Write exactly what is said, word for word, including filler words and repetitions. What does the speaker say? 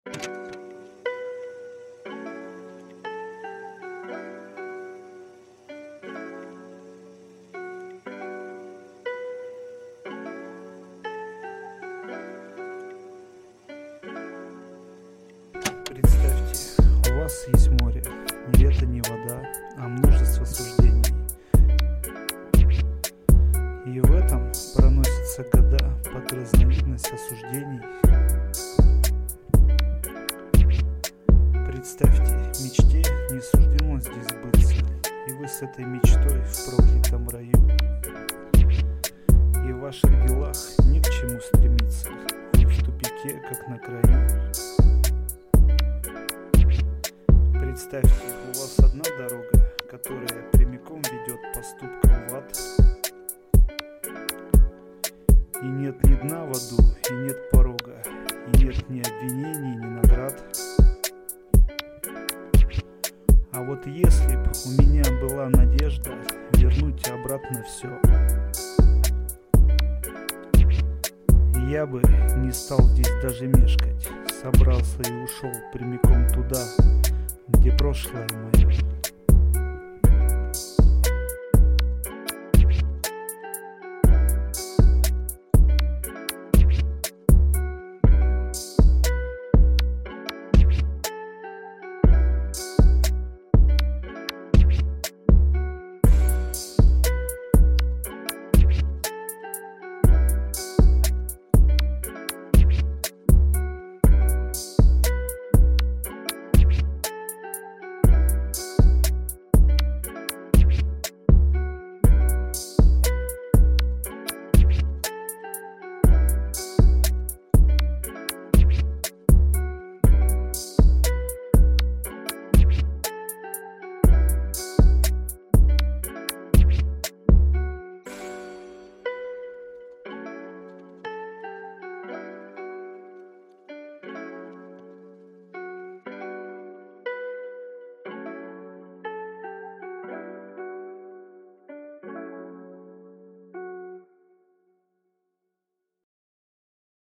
Представьте, у вас есть море, и это не вода, а множество суждений. И в этом проносятся года под разновидность осуждений. Представьте, мечте не суждено здесь сбыться, и вы с этой мечтой в проклятом раю. И в ваших делах ни к чему стремиться, вы в тупике, как на краю. Представьте, у вас одна дорога, которая прямиком ведет поступком в ад. И нет ни дна в аду, и нет порога, и нет ни обвинений, ни наград. А вот если б у меня была надежда вернуть обратно все, я бы не стал здесь даже мешкать, собрался и ушел прямиком туда, где прошлое мое.